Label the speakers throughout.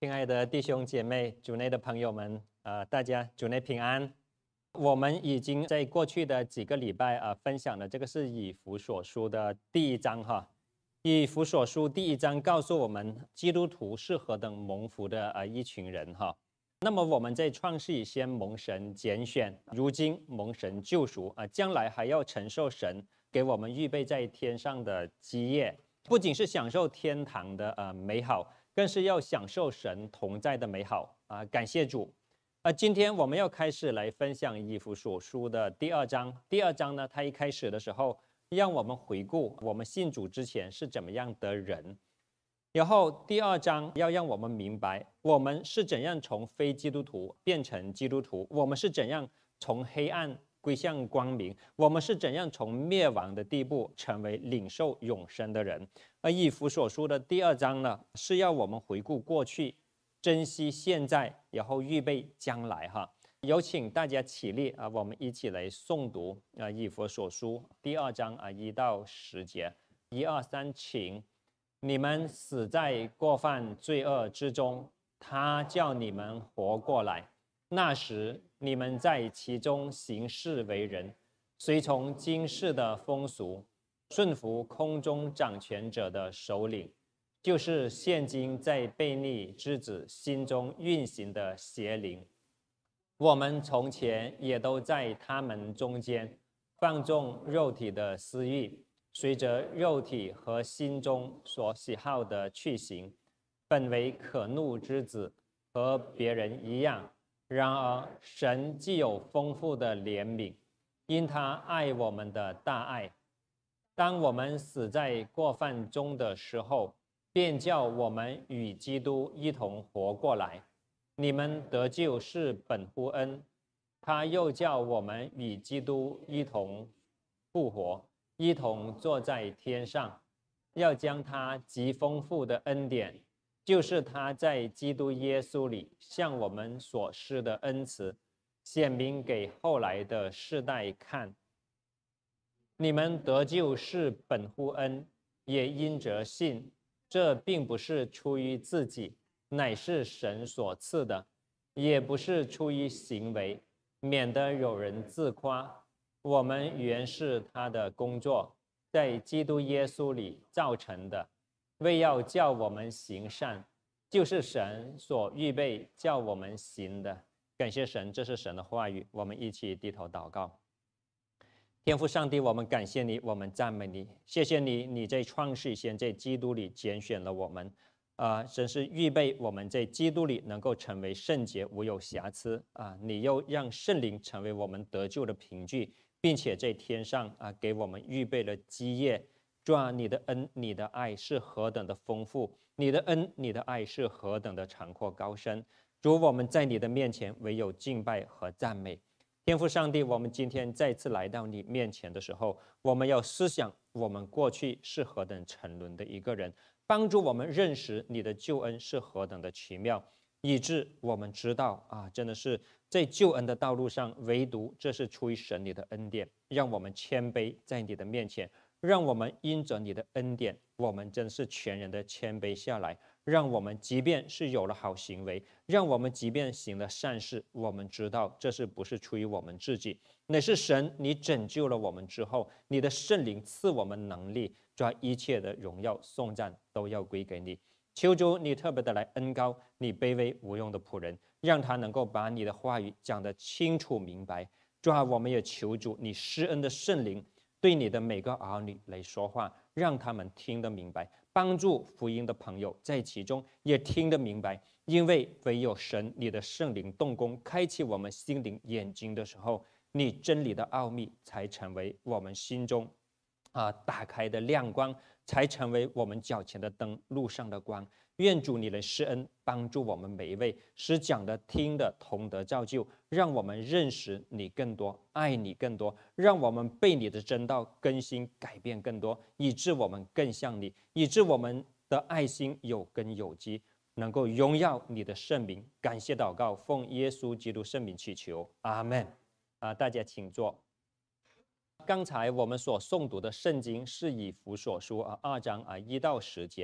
Speaker 1: 亲爱的弟兄姐妹、主内的朋友们，大家主内平安。我们已经在过去的几个礼拜分享了这个是以弗所书的第一章哈。以弗所书第一章告诉我们，基督徒是何等蒙福的一群人哈。那么我们在创世以先蒙神拣选，如今蒙神救赎将来还要承受神给我们预备在天上的基业，不仅是享受天堂的美好，更是要享受神同在的美好感谢主。今天我们要开始来分享以弗所书的第二章。第二章呢，它一开始的时候让我们回顾我们信主之前是怎么样的人，然后第二章要让我们明白我们是怎样从非基督徒变成基督徒，我们是怎样从黑暗归向光明，我们是怎样从灭亡的地步成为领受永生的人。而以弗所书的第二章呢，是要我们回顾过去，珍惜现在，然后预备将来哈。有请大家起立我们一起来诵读以弗所书第二章1到10节。1、2、3，请。你们死在过犯罪恶之中，他叫你们活过来。那时你们在其中行事为人，随从今世的风俗，顺服空中掌权者的首领，就是现今在悖逆之子心中运行的邪灵。我们从前也都在他们中间，放纵肉体的私欲，随着肉体和心中所喜好的去行，本为可怒之子，和别人一样。然而神既有丰富的怜悯，因他爱我们的大爱，当我们死在过犯中的时候，便叫我们与基督一同活过来。你们得救是本乎恩，他又叫我们与基督一同复活，一同坐在天上，要将他极丰富的恩典，就是他在基督耶稣里向我们所施的恩慈，显明给后来的世代看。你们得救是本乎恩，也因着信，这并不是出于自己，乃是神所赐的，也不是出于行为，免得有人自夸。我们原是他的工作，在基督耶稣里造成的，为要叫我们行善，就是神所预备叫我们行的。感谢神，这是神的话语。我们一起低头祷告。天父上帝，我们感谢你，我们赞美你，谢谢你，你在创世以前在基督里拣选了我们，真是预备我们在基督里能够成为圣洁，无有瑕疵你又让圣灵成为我们得救的凭据，并且在天上给我们预备了基业。主啊，你的恩、你的爱是何等的丰富，你的恩、你的爱是何等的长阔高深。主，我们在你的面前唯有敬拜和赞美。天父上帝，我们今天再次来到你面前的时候，我们要思想我们过去是何等沉沦的一个人，帮助我们认识你的救恩是何等的奇妙，以致我们知道真的是在救恩的道路上，唯独这是出于神你的恩典，让我们谦卑在你的面前，让我们因着你的恩典，我们真是全人的谦卑下来，让我们即便是有了好行为，让我们即便行了善事，我们知道这是不是出于我们自己，乃是神你拯救了我们之后，你的圣灵赐我们能力，抓一切的荣耀颂赞都要归给你。求主你特别的来恩膏你卑微无用的仆人，让他能够把你的话语讲得清楚明白。主啊，我们也求主你施恩的圣灵对你的每个儿女来说话，让他们听得明白，帮助福音的朋友在其中也听得明白。因为唯有神你的圣灵动工，开启我们心灵眼睛的时候，你真理的奥秘才成为我们心中打开的亮光，才成为我们脚前的灯，路上的光。愿主你的施恩帮助我们每一位，使讲的听的同得造就，让我们认识你更多，爱你更多，让我们被你的真道更新改变更多，以致我们更像你，以致我们的爱心有根有基，能够荣耀你的圣名。感谢祷告，奉耶稣基督圣名祈求，阿们。大家请坐。刚才我们所诵读的圣经是以弗所书2章1到10节，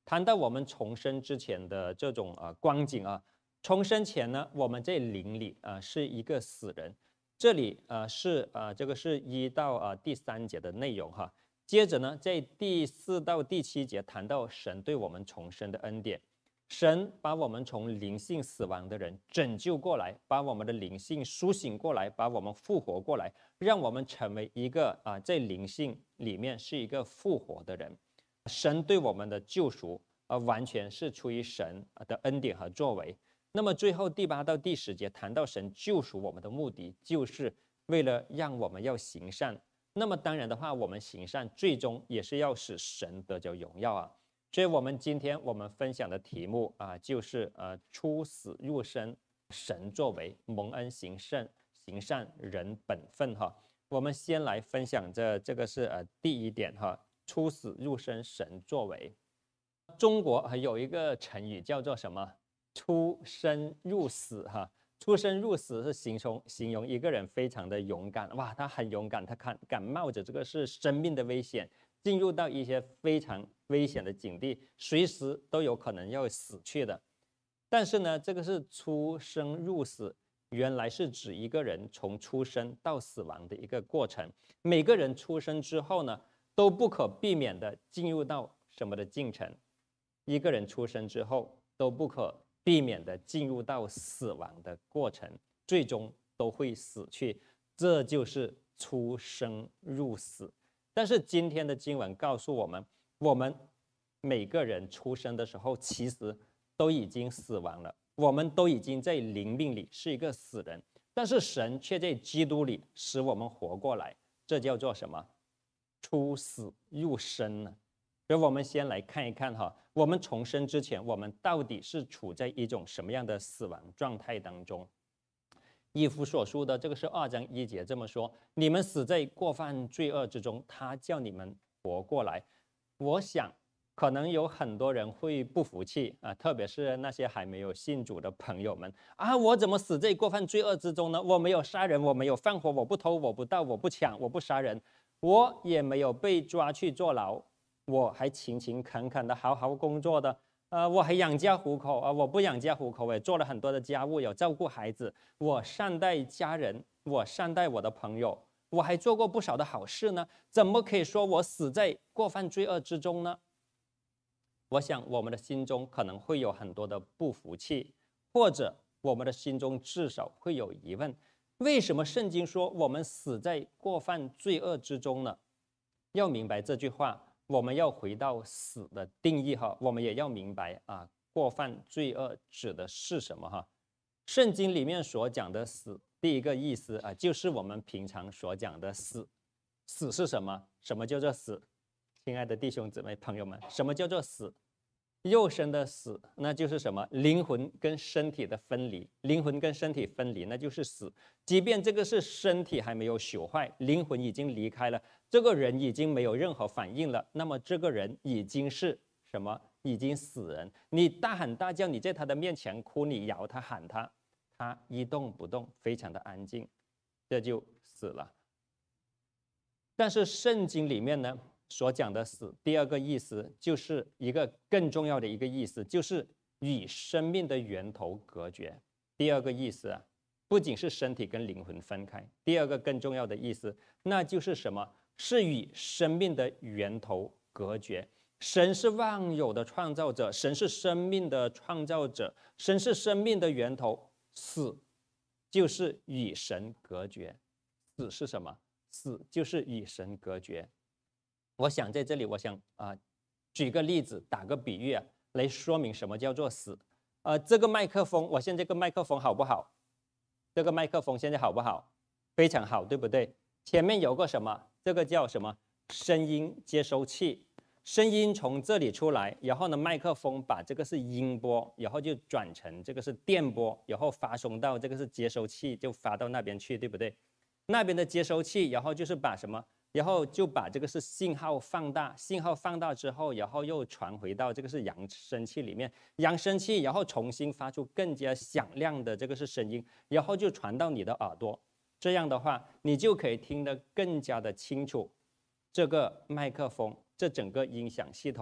Speaker 1: 谈到我们重生之前的这种光景啊，重生前呢，我们这灵里是一个死人。这里这个是1到第3节的内容哈。接着呢，在第4到第7节谈到神对我们重生的恩典，神把我们从灵性死亡的人拯救过来，把我们的灵性苏醒过来，把我们复活过来，让我们成为一个在灵性里面是一个复活的人。神对我们的救赎完全是出于神的恩典和作为。那么最后第8到第10节谈到神救赎我们的目的，就是为了让我们要行善。那么当然的话，我们行善最终也是要使神得着荣耀啊。所以我们今天我们分享的题目就是出死入生，神作为，蒙恩行善，人本分哈。我们先来分享这个是第1点哈，出死入生，神作为。中国有一个成语叫做什么？出生入死哈。出生入死是形容一个人非常的勇敢，哇，他很勇敢，他敢冒着这个是生命的危险，进入到一些非常危险的境地，随时都有可能要死去的。但是呢，这个是出生入死，原来是指一个人从出生到死亡的一个过程。每个人出生之后呢，都不可避免的进入到什么的进程？一个人出生之后都不可避免的进入到死亡的过程，最终都会死去，这就是出生入死。但是今天的经文告诉我们，我们每个人出生的时候其实都已经死亡了，我们都已经在灵命里是一个死人，但是神却在基督里使我们活过来，这叫做什么？出死入生呢？所以我们先来看一看哈，我们重生之前，我们到底是处在一种什么样的死亡状态当中？以弗所书的这个是2章1节这么说：你们死在过犯罪恶之中，他叫你们活过来。我想可能有很多人会不服气特别是那些还没有信主的朋友们我怎么死在过犯罪恶之中呢？我没有杀人，我没有放火，我不偷，我不盗，我不抢，我不杀人，我也没有被抓去坐牢，我还勤勤恳恳的好好工作的，我还养家糊口我不养家糊口，也做了很多的家务，有照顾孩子，我善待家人，我善待我的朋友，我还做过不少的好事呢，怎么可以说我死在过犯罪恶之中呢？我想我们的心中可能会有很多的不服气，或者我们的心中至少会有疑问，为什么圣经说我们死在过犯罪恶之中呢？要明白这句话，我们要回到死的定义哈，我们也要明白过犯罪恶指的是什么哈。圣经里面所讲的死，第一个意思就是我们平常所讲的死。死是什么？什么叫做死？亲爱的弟兄姊妹朋友们，什么叫做死？肉身的死，那就是什么？灵魂跟身体的分离。灵魂跟身体分离，那就是死。即便这个是身体还没有朽坏，灵魂已经离开了，这个人已经没有任何反应了，那么这个人已经是什么？已经死人。你大喊大叫，你在他的面前哭，你摇他喊他，他一动不动，非常的安静，这就死了。但是圣经里面呢所讲的死，第二个意思就是一个更重要的一个意思，就是与生命的源头隔绝。第二个意思不仅是身体跟灵魂分开，第二个更重要的意思，那就是什么？是与生命的源头隔绝。神是万有的创造者，神是生命的创造者，神是生命的源头，死就是与神隔绝。死是什么？死就是与神隔绝。我想在这里，我想举个例子，打个比喻来说明什么叫做死。这个麦克风，我现在这个麦克风好不好？这个麦克风现在好不好？非常好，对不对？前面有个什么？这个叫什么？声音接收器。声音从这里出来，然后呢，麦克风把这个是音波，然后就转成这个是电波，然后发送到这个是接收器，就发到那边去，对不对？那边的接收器，然后就是把什么？然后就把这个是信号放大，信号放大之后，然后又传回到这个是扬声器里面，扬声器然后重新发出更加响亮的这个是声音，然后就传到你的耳朵。这样的话，你就可以听得更加的清楚。这个麦克风，这整个音响系统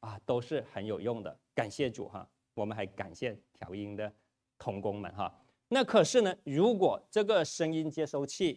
Speaker 1: 都是很有用的，感谢主哈。我们还感谢调音的同工们哈。那可是呢，如果这个声音接收器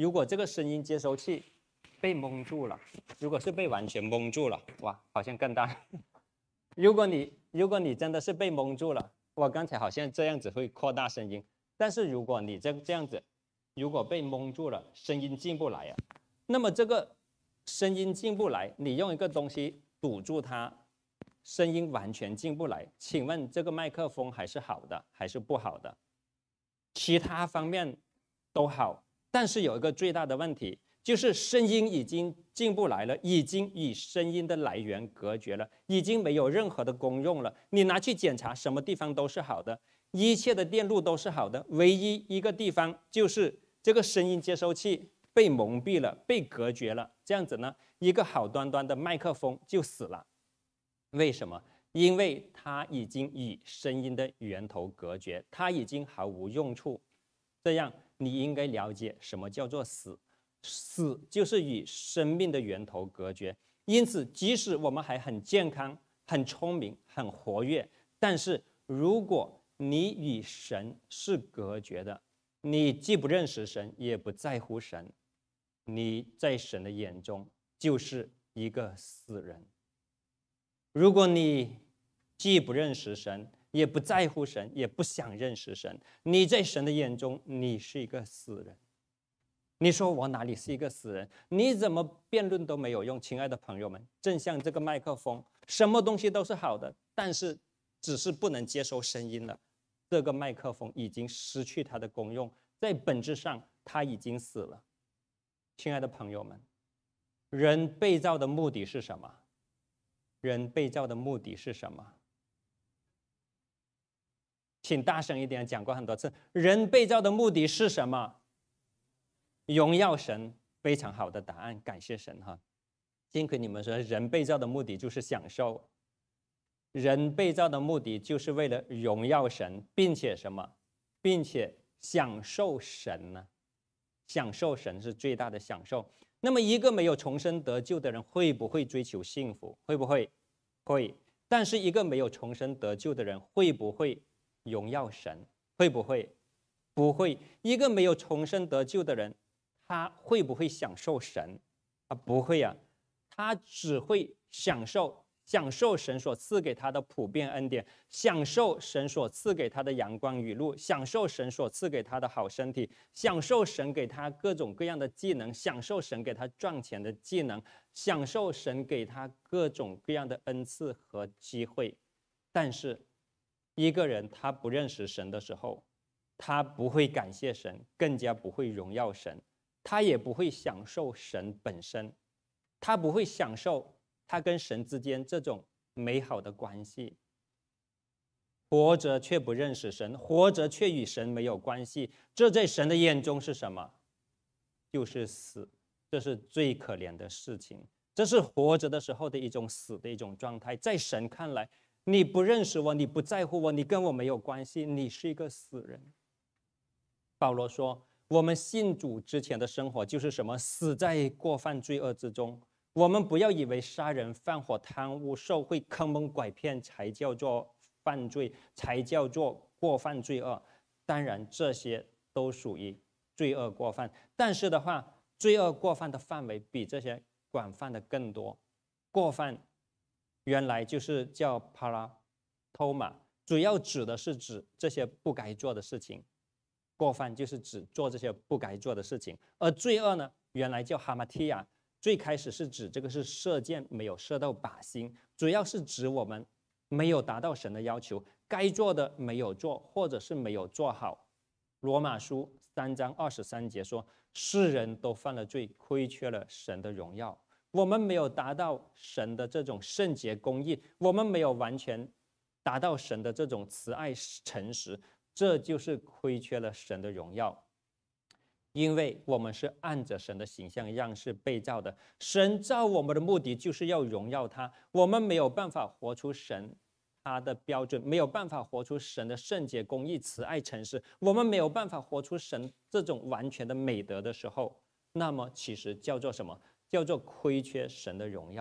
Speaker 1: 被蒙住了，如果是被完全蒙住了，哇，好像更大。如果你真的是被蒙住了，我刚才好像这样子会扩大声音，但是如果你这样子，如果被蒙住了，声音进不来啊，那么这个声音进不来，你用一个东西堵住它，声音完全进不来。请问这个麦克风还是好的还是不好的？其他方面都好，但是有一个最大的问题，就是声音已经进不来了，已经与声音的来源隔绝了，已经没有任何的功用了。你拿去检查，什么地方都是好的，一切的电路都是好的，唯一一个地方就是这个声音接收器被蒙蔽了，被隔绝了。这样子呢，一个好端端的麦克风就死了。为什么？因为它已经与声音的源头隔绝，它已经毫无用处。这样你应该了解什么叫做死。死就是与生命的源头隔绝。因此，即使我们还很健康、很聪明、很活跃，但是如果你与神是隔绝的，你既不认识神，也不在乎神，你在神的眼中就是一个死人。如果你既不认识神，也不在乎神，也不想认识神，你在神的眼中，你是一个死人。你说我哪里是一个死人？你怎么辩论都没有用，亲爱的朋友们。正像这个麦克风，什么东西都是好的，但是只是不能接收声音了。这个麦克风已经失去它的功用，在本质上它已经死了。亲爱的朋友们，人被造的目的是什么？人被造的目的是什么？请大声一点，讲过很多次。人被造的目的是什么？荣耀神。非常好的答案，感谢神哈。幸亏你们说，人被造的目的就是享受，人被造的目的就是为了荣耀神，并且什么？并且享受神呢？享受神是最大的享受。那么，一个没有重生得救的人，会不会追求幸福？会不会？会。但是，一个没有重生得救的人，会不会荣耀神？会不会？不会。一个没有重生得救的人，他会不会享受神？不会啊，他只会享受神所赐给他的普遍恩典，享受神所赐给他的阳光雨露，享受神所赐给他的好身体，享受神给他各种各样的技能，享受神给他赚钱的技能，享受神给他各种各样的恩赐和机会。但是一个人他不认识神的时候，他不会感谢神，更加不会荣耀神，他也不会享受神本身，他不会享受他跟神之间这种美好的关系。活着却不认识神，活着却与神没有关系，这在神的眼中是什么？就是死。这是最可怜的事情，这是活着的时候的一种死的一种状态。在神看来，你不认识我，你不在乎我，你跟我没有关系，你是一个死人。保罗说，我们信主之前的生活就是什么？死在过犯罪恶之中。我们不要以为杀人放火贪污受贿坑蒙拐骗才叫做犯罪，才叫做过犯罪恶。当然这些都属于罪恶过犯，但是的话，罪恶过犯的范围比这些广泛的更多。过犯原来就是叫 paratoma， 主要指的是指这些不该做的事情。过犯就是指做这些不该做的事情。而罪恶呢，原来叫 hamartia， 最开始是指这个是射箭没有射到靶心，主要是指我们没有达到神的要求，该做的没有做，或者是没有做好。罗马书3章23节说，世人都犯了罪，亏缺了神的荣耀。我们没有达到神的这种圣洁公义，我们没有完全达到神的这种慈爱诚实，这就是亏缺了神的荣耀。因为我们是按着神的形象样式被造的，神造我们的目的就是要荣耀他。我们没有办法活出神他的标准，没有办法活出神的圣洁公义慈爱诚实，我们没有办法活出神这种完全的美德的时候，那么其实叫做什么？叫做亏缺神的荣耀。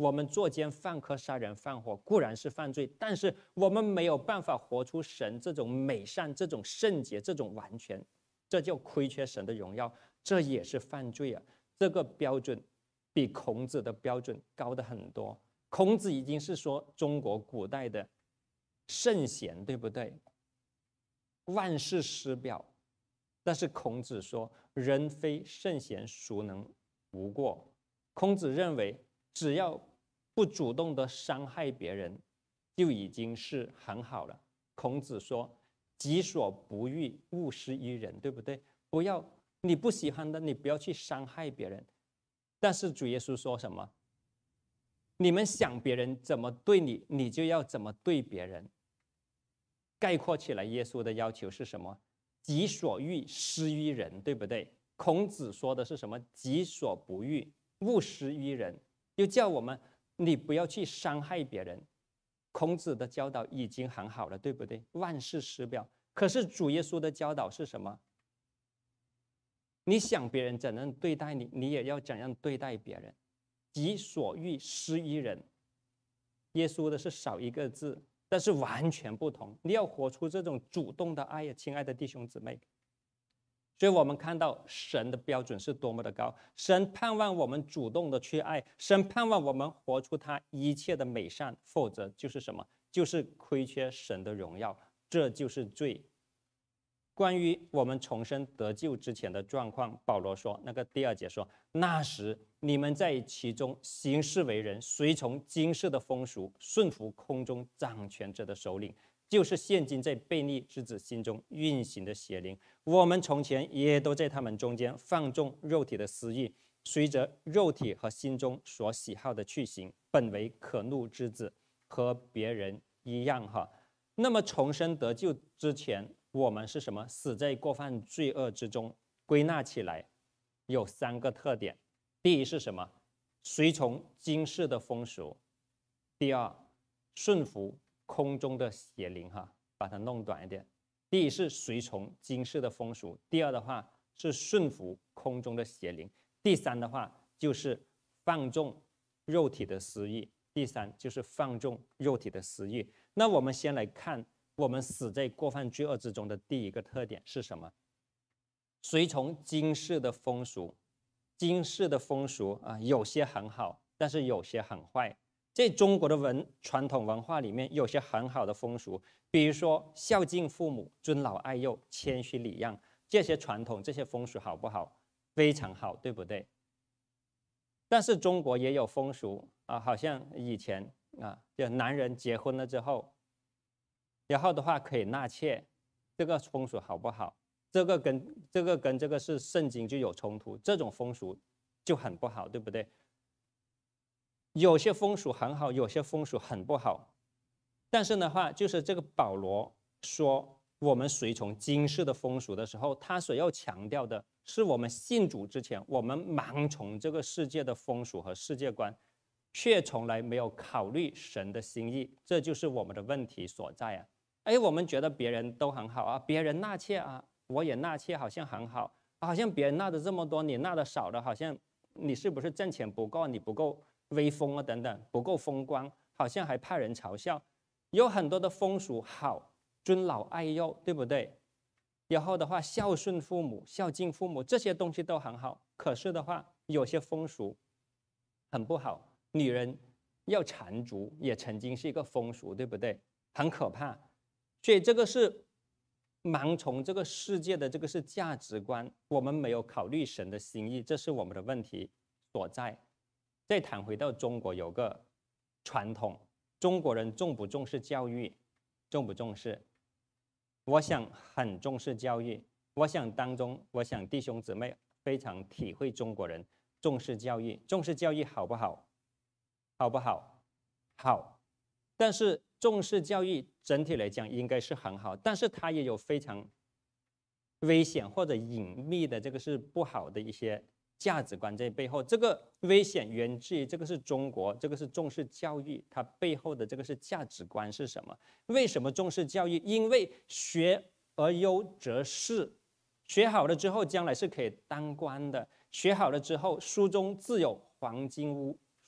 Speaker 1: 我们作奸犯科、杀人放火固然是犯罪，但是我们没有办法活出神这种美善、这种圣洁、这种完全，这就亏缺神的荣耀，这也是犯罪啊！这个标准比孔子的标准高得很多。孔子已经是说中国古代的圣贤，对不对？万世师表。但是孔子说，人非圣贤，孰能无过？孔子认为，只要不主动的伤害别人，就已经是很好了。孔子说，己所不欲，勿施于人，对不对？不要你不喜欢的，你不要去伤害别人。但是主耶稣说什么？你们想别人怎么对你，你就要怎么对别人。概括起来，耶稣的要求是什么？己所欲，施于人，对不对？孔子说的是什么？己所不欲，勿施于人，就叫我们你不要去伤害别人。孔子的教导已经很好了，对不对？万世师表。可是主耶稣的教导是什么？你想别人怎样对待你，你也要怎样对待别人。己所欲，施于人。耶稣的是少一个字，但是完全不同。你要活出这种主动的爱，亲爱的弟兄姊妹。所以我们看到神的标准是多么的高，神盼望我们主动的去爱，神盼望我们活出他一切的美善，否则就是什么？就是亏缺神的荣耀，这就是罪。关于我们重生得救之前的状况，保罗说，那个第2节说，那时你们在其中行事为人，随从今世的风俗，顺服空中掌权者的首领，就是现今在悖逆之子心中运行的邪灵。我们从前也都在他们中间放纵肉体的私欲，随着肉体和心中所喜好的去行，本为可怒之子，和别人一样哈。那么重生得救之前，我们是什么？死在过犯罪恶之中。归纳起来有3个特点。第一是什么？随从今世的风俗。第2，顺服空中的邪灵哈，把它弄短一点。第一是随从今世的风俗，第2的话是顺服空中的邪灵，第3的话就是放纵肉体的私欲。第3就是放纵肉体的私欲。那我们先来看我们死在过犯罪恶之中的第一个特点是什么？随从今世的风俗。今世的风俗啊，有些很好，但是有些很坏。在中国的传统文化里面，有些很好的风俗，比如说孝敬父母、尊老爱幼、谦虚礼让，这些传统、这些风俗好不好？非常好，对不对？但是中国也有风俗啊，好像以前啊，就男人结婚了之后，然后的话可以纳妾，这个风俗好不好？这个跟这个是圣经就有冲突，这种风俗就很不好，对不对？有些风俗很好，有些风俗很不好。但是的话，就是这个保罗说，我们随从今世的风俗的时候，他所要强调的是，我们信主之前，我们盲从这个世界的风俗和世界观，却从来没有考虑神的心意，这就是我们的问题所在啊！哎，我们觉得别人都很好啊，别人纳妾啊，我也纳妾，好像很好，好像别人纳的这么多，你纳的少了，好像你是不是挣钱不够，你不够威风啊，等等，不够风光，好像还怕人嘲笑。有很多的风俗好，尊老爱幼，对不对？然后的话，孝顺父母、孝敬父母，这些东西都很好。可是的话，有些风俗很不好，女人要缠足也曾经是一个风俗，对不对？很可怕。所以这个是盲从这个世界的，这个是价值观，我们没有考虑神的心意，这是我们的问题所在。再谈回到中国，有个传统，中国人重不重视教育？重不重视？我想很重视教育。我想弟兄姊妹非常体会中国人重视教育。重视教育好不好？好不好？好。但是重视教育整体来讲应该是很好，但是它也有非常危险或者隐秘的，这个是不好的一些价值观在背后。这个危险源自于这个是中国，这个是重视教育，它背后的这个是价值观是什么？为什么重视教育？因为学而优则仕，学好了之后将来是可以当官的，学好了之后书中自有黄金屋，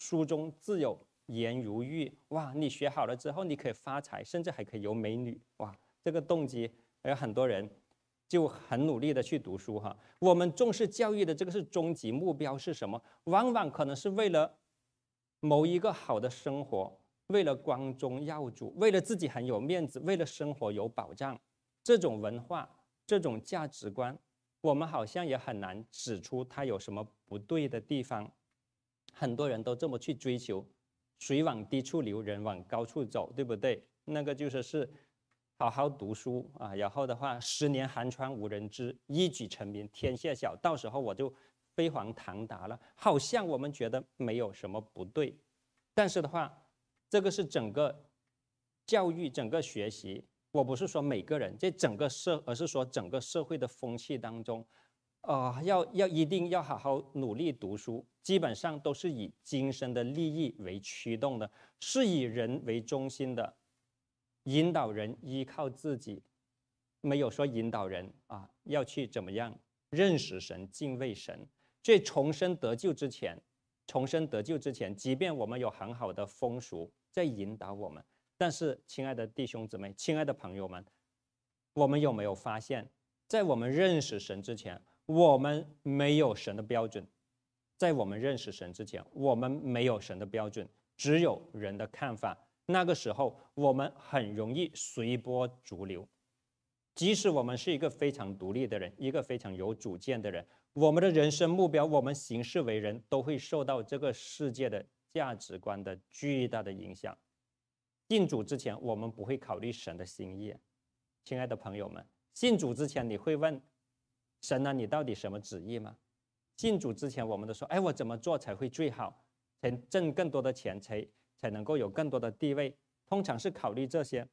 Speaker 1: 书中自有颜如玉，哇，你学好了之后，你可以发财，甚至还可以有美女，哇，这个动机，有很多人就很努力的去读书哈。我们重视教育的这个是终极目标是什么？往往可能是为了谋一个好的生活，为了光宗耀祖，为了自己很有面子，为了生活有保障。这种文化，这种价值观，我们好像也很难指出它有什么不对的地方。很多人都这么去追求，水往低处流，人往高处走，对不对？那个就是好好读书啊，然后的话，10年寒窗无人知，一举成名天下晓，到时候我就飞黄腾达了。好像我们觉得没有什么不对，但是的话，这个是整个教育、整个学习。我不是说每个人，这整个而是说整个社会的风气当中，一定要好好努力读书，基本上都是以今生的利益为驱动的，是以人为中心的，引导人依靠自己，没有说引导人要去怎么样认识神、敬畏神。所以重生得救之前，即便我们有很好的风俗在引导我们，但是，亲爱的弟兄姊妹，亲爱的朋友们，我们有没有发现，在我们认识神之前，我们没有神的标准；在我们认识神之前，我们没有神的标准，只有人的看法。那个时候，我们很容易随波逐流。即使我们是一个非常独立的人，一个非常有主见的人，我们的人生目标，我们行事为人，都会受到这个世界的价值观的巨大的影响。信主之前，我们不会考虑神的心意。亲爱的朋友们，信主之前，你会问神啊，你到底什么旨意吗？信主之前，我们都说，哎，我怎么做才会最好，才挣更多的钱，才能够有更多的地位？通常是考虑这些，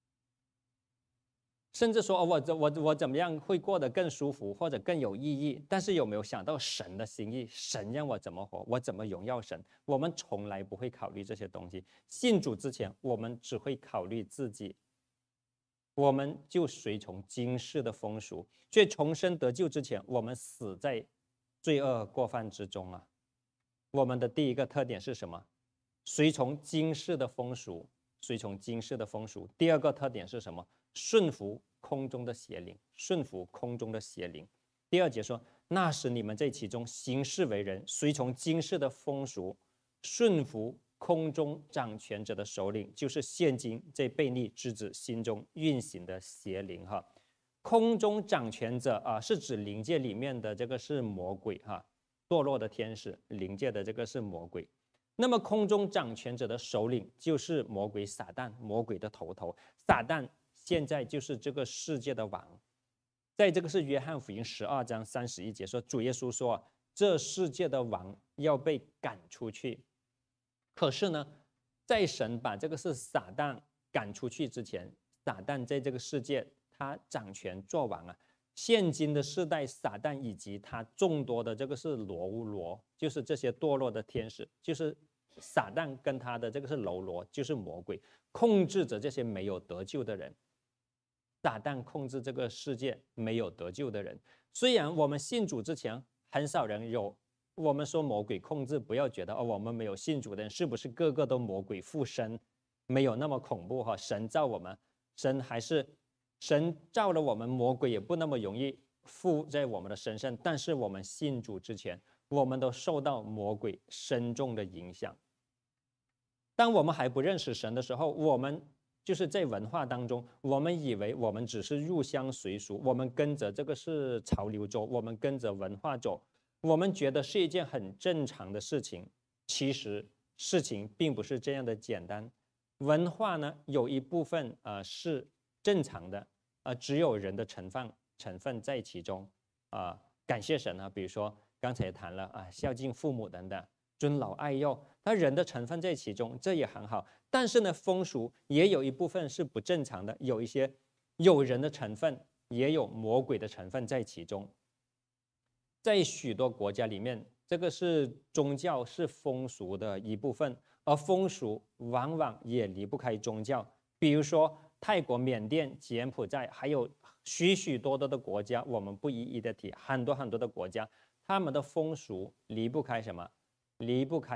Speaker 1: 甚至说，我怎么样会过得更舒服，或者更有意义？但是有没有想到神的心意？神让我怎么活，我怎么荣耀神？我们从来不会考虑这些东西。信主之前，我们只会考虑自己，我们就随从今世的风俗。所以重生得救之前，我们死在罪恶过犯之中啊。我们的第一个特点是什么？随从今世的风俗，随从今世的风俗。第二个特点是什么？顺服空中的邪灵，顺服空中的邪灵。第2节说，那时你们在其中行事为人，随从今世的风俗，顺服空中掌权者的首领，就是现今在悖逆之子心中运行的邪灵哈。空中掌权者是指灵界里面的这个是魔鬼哈，堕落的天使，灵界的这个是魔鬼。那么空中掌权者的首领就是魔鬼撒旦，魔鬼的头。撒旦现在就是这个世界的王。在这个是约翰福音12章31节说，主耶稣说，这世界的王要被赶出去。可是呢，在神把这个是撒旦赶出去之前，撒旦在这个世界他掌权作王啊。现今的世代，撒旦以及他众多的这个是罗，就是这些堕落的天使，就是撒旦跟他的这个是喽啰，就是魔鬼，控制着这些没有得救的人。撒旦控制这个世界没有得救的人。虽然我们信主之前很少人有，我们说魔鬼控制，不要觉得我们没有信主的人是不是个个都魔鬼附身？没有那么恐怖哈。神造我们，神造了我们，魔鬼也不那么容易附在我们的身上。但是我们信主之前，我们都受到魔鬼深重的影响。当我们还不认识神的时候，我们就是在文化当中，我们以为我们只是入乡随俗，我们跟着这个是潮流走，我们跟着文化走，我们觉得是一件很正常的事情。其实事情并不是这样的简单。文化呢，有一部分是正常的，只有人的成分在其中感谢神啊，比如说刚才谈了孝敬父母等等，尊老爱幼，他人的成分在其中，这也很好。但是呢，风俗也有一部分是不正常的，有一些有人的成分，也有魔鬼的成分在其中。在许多国家里面，这个是宗教是风俗的一部分，而风俗往往也离不开宗教。比如说泰国、缅甸、柬埔寨，还有许许多多的国家，我们不一一的提，很多的国家，他们的风俗离不开什么？离不开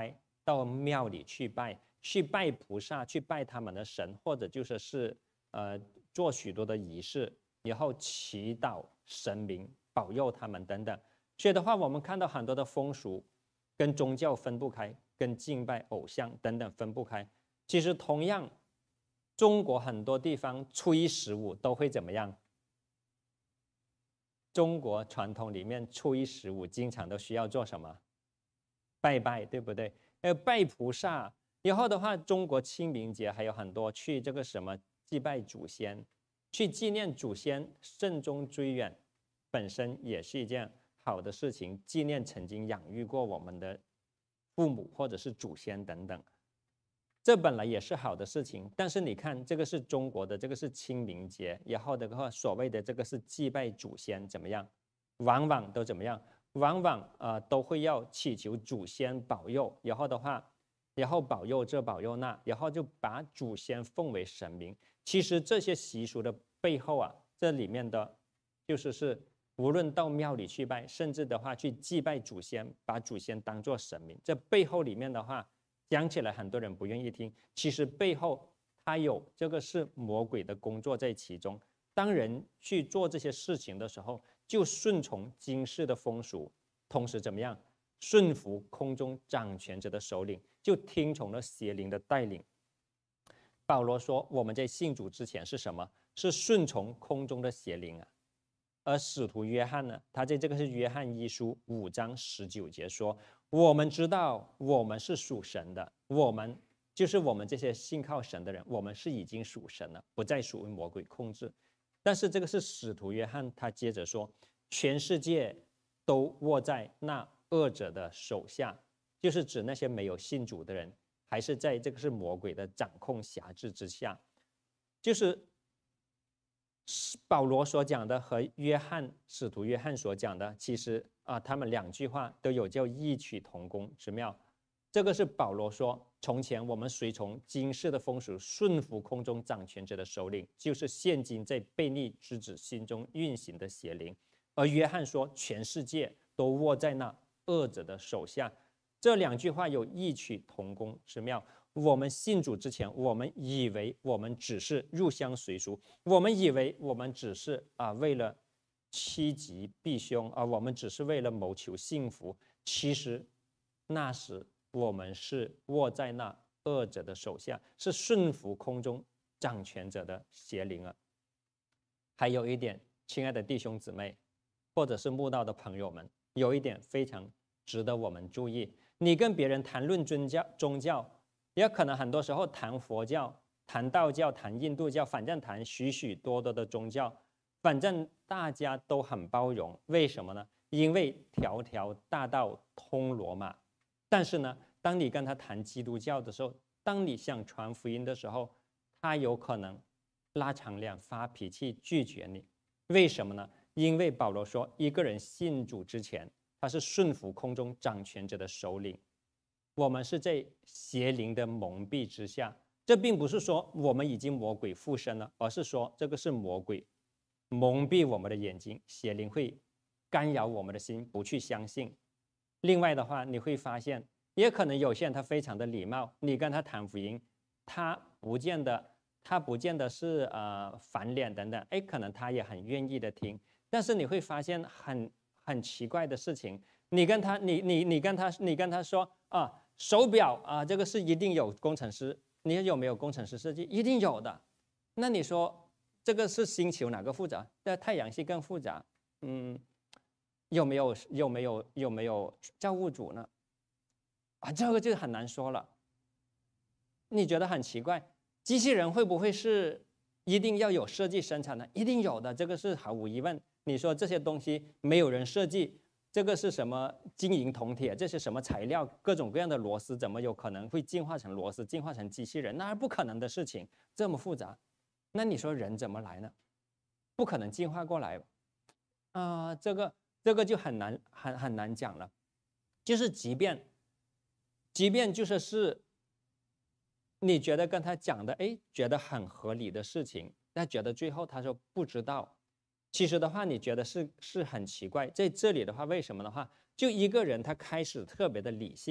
Speaker 1: 到庙里去拜菩萨，去拜他们的神，或者就是做许多的仪式，然后祈祷神明保佑他们等等。所以的话，我们看到很多的风俗跟宗教分不开，跟敬拜偶像等等分不开。其实同样，中国很多地方初一十五都会怎么样？中国传统里面初一十五经常都需要做什么？拜拜，对不对？拜菩萨。然后的话，中国清明节还有很多去这个什么祭拜祖先，去纪念祖先，慎终追远，本身也是一件好的事情，纪念曾经养育过我们的父母或者是祖先等等，这本来也是好的事情。但是你看，这个是中国的，这个是清明节，然后的话，所谓的这个是祭拜祖先，怎么样？往往都怎么样？往往都会要祈求祖先保佑，然后的话，然后保佑这保佑那，然后就把祖先奉为神明。其实这些习俗的背后啊，这里面的是无论到庙里去拜，甚至的话去祭拜祖先，把祖先当作神明，这背后里面的话，讲起来很多人不愿意听，其实背后它有这个是魔鬼的工作在其中。当人去做这些事情的时候，就顺从今世的风俗，同时怎么样？顺服空中掌权者的首领，就听从了邪灵的带领。保罗说，我们在信主之前是什么？是顺从空中的邪灵啊。而使徒约翰呢，他在这个是约翰一书5章19节说，我们知道我们是属神的，我们就是我们这些信靠神的人，我们是已经属神了，不再属于魔鬼控制。但是这个是使徒约翰，他接着说，全世界都握在那恶者的手下，就是指那些没有信主的人，还是在这个是魔鬼的掌控辖制之下。就是保罗所讲的和使徒约翰所讲的，其实他们2句话都有叫异曲同工之妙。这个是保罗说，从前我们随从今世的风俗，顺服空中掌权者的首领，就是现今在悖逆之子心中运行的邪灵。而约翰说，全世界都握在那恶者的手下。这2句话有异曲同工之妙。我们信主之前，我们以为我们只是入乡随俗，我们以为我们只是为了趋吉避凶我们只是为了谋求幸福。其实那时我们是握在那恶者的手下，是顺服空中掌权者的邪灵啊。还有一点，亲爱的弟兄姊妹，或者是慕道的朋友们，有一点非常值得我们注意。你跟别人谈论宗教，也可能很多时候谈佛教、谈道教、谈印度教，反正谈许许多多的宗教，反正大家都很包容。为什么呢？因为条条大道通罗马。但是呢，当你跟他谈基督教的时候，当你想传福音的时候，他有可能拉长脸发脾气拒绝你。为什么呢？因为保罗说，一个人信主之前，他是顺服空中掌权者的首领。我们是在邪灵的蒙蔽之下，这并不是说我们已经魔鬼附身了，而是说这个是魔鬼蒙蔽我们的眼睛，邪灵会干扰我们的心，不去相信。另外的话，你会发现，也可能有些人他非常的礼貌，你跟他谈福音，他不见得是翻脸等等，可能他也很愿意的听。但是你会发现很奇怪的事情，你跟他说手表这个是一定有工程师，你有没有工程师设计？一定有的。那你说这个是星球哪个复杂？太阳系更复杂。有没有造物主呢？这个就很难说了。你觉得很奇怪，机器人会不会是一定要有设计生产的？一定有的，这个是毫无疑问。你说这些东西没有人设计，这个是什么金银铜铁，这是什么材料，各种各样的螺丝，怎么有可能会进化成螺丝，进化成机器人？那是不可能的事情，这么复杂。那你说人怎么来呢？不可能进化过来这个就很难讲了。就是即便是你觉得跟他讲的觉得很合理的事情，但觉得最后他说不知道，其实的话你觉得是很奇怪。在这里的话，为什么的话，就一个人他开始特别的理性，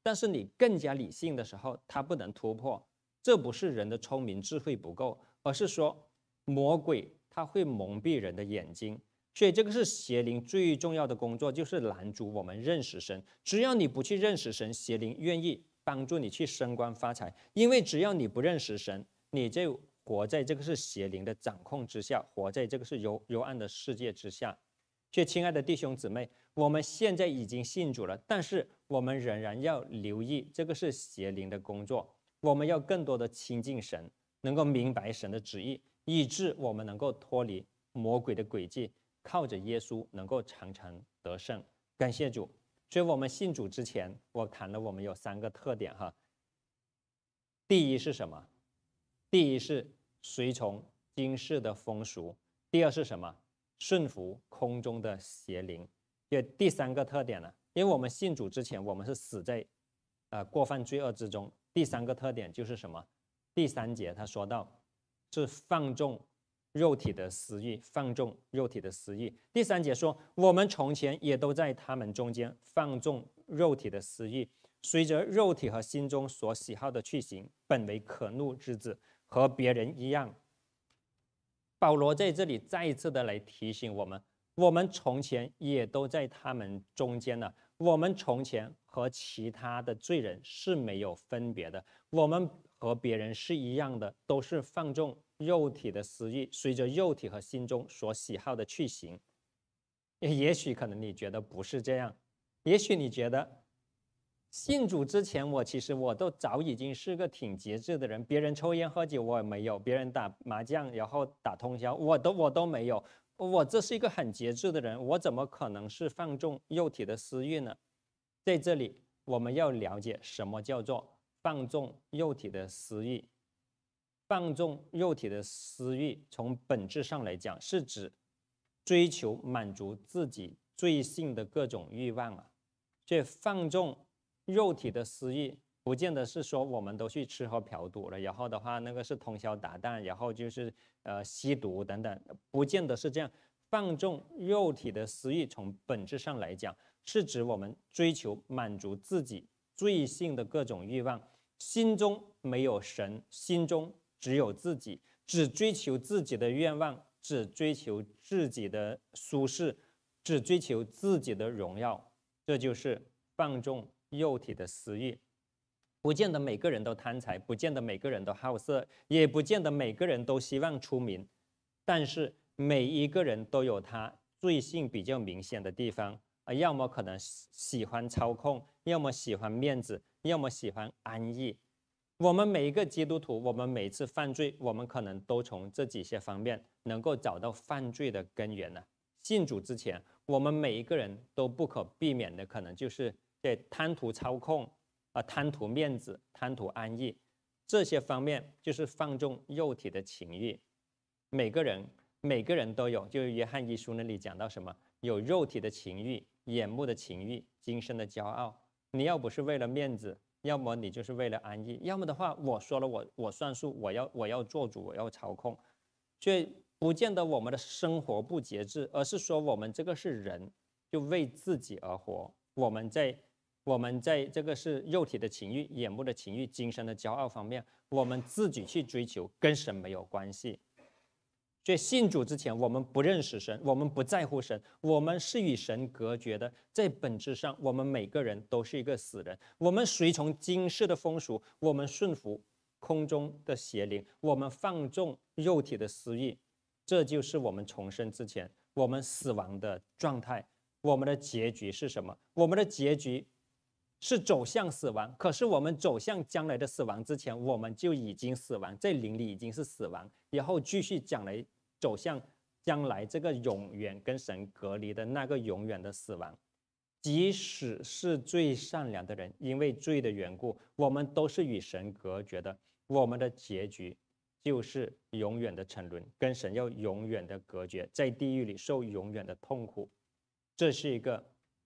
Speaker 1: 但是你更加理性的时候，它不能突破。这不是人的聪明智慧不够，而是说魔鬼他会蒙蔽人的眼睛。所以这个是邪灵最重要的工作，就是拦阻我们认识神。只要你不去认识神，邪灵愿意帮助你去升官发财，因为只要你不认识神，你就活在这个是邪灵的掌控之下，活在这个是幽暗的世界之下。所以亲爱的弟兄姊妹，我们现在已经信主了，但是我们仍然要留意这个是邪灵的工作。我们要更多的亲近神，能够明白神的旨意，以致我们能够脱离魔鬼的诡计，靠着耶稣能够常常得胜。感谢主。所以我们信主之前，我谈了我们有3个特点哈。第一是什么？第一是随从今世的风俗。第二是什么？顺服空中的邪灵。第3个特点呢？因为我们信主之前，我们是死在过犯罪恶之中。第3个特点就是什么？第3节他说到是放纵肉体的私欲，放纵肉体的私欲。第3节说，我们从前也都在他们中间放纵肉体的私欲，随着肉体和心中所喜好的去行，本为可怒之子，和别人一样。保罗在这里再一次的来提醒我们，我们从前也都在他们中间呢。我们从前和其他的罪人是没有分别的，我们和别人是一样的，都是放纵肉体的私欲，随着肉体和心中所喜好的去行。也许可能你觉得不是这样，也许你觉得信主之前其实我都早已经是个挺节制的人，别人抽烟喝酒我也没有，别人打麻将然后打通宵我都没有，我这是一个很节制的人，我怎么可能是放纵肉体的私欲呢？在这里我们要了解什么叫做放纵肉体的私欲。放纵肉体的私欲从本质上来讲是指追求满足自己罪性的各种欲望啊。所以放纵肉体的私欲不见得是说我们都去吃喝嫖赌了，然后的话那个是通宵达旦，然后就是吸毒等等，不见得是这样。放纵肉体的私欲从本质上来讲是指我们追求满足自己罪性的各种欲望，心中没有神，心中只有自己，只追求自己的愿望，只追求自己的舒适，只追求自己的荣耀，这就是放纵肉体的私欲。不见得每个人都贪财，不见得每个人都好色，也不见得每个人都希望出名，但是每一个人都有他罪性比较明显的地方，要么可能喜欢操控，要么喜欢面子，要么喜欢安逸。我们每一个基督徒，我们每次犯罪，我们可能都从这几些方面能够找到犯罪的根源呢。信主之前，我们每一个人都不可避免的可能就是在贪图操控贪图面子，贪图安逸，这些方面就是放纵肉体的情欲。每个人都有，就是约翰一书那里讲到什么，有肉体的情欲，眼目的情欲，今生的骄傲。你要不是为了面子，要么你就是为了安逸，要么的话我说了我算数，我要做主，我要操控。所以不见得我们的生活不节制，而是说我们这个是人，就为自己而活。我们在这个是肉体的情欲、眼目的情欲、今生的骄傲方面，我们自己去追求，跟神没有关系。所以信主之前，我们不认识神，我们不在乎神，我们是与神隔绝的。在本质上，我们每个人都是一个死人。我们随从今世的风俗，我们顺服空中的邪灵，我们放纵肉体的私欲。这就是我们重生之前，我们死亡的状态。我们的结局是什么？我们的结局是走向死亡，可是我们走向将来的死亡之前，我们就已经死亡，在灵里已经是死亡，然后继续走向将来这个永远跟神隔离的那个永远的死亡。即使是最善良的人，因为罪的缘故，我们都是与神隔绝的，我们的结局就是永远的沉沦，跟神要永远的隔绝，在地狱里受永远的痛苦。这是一个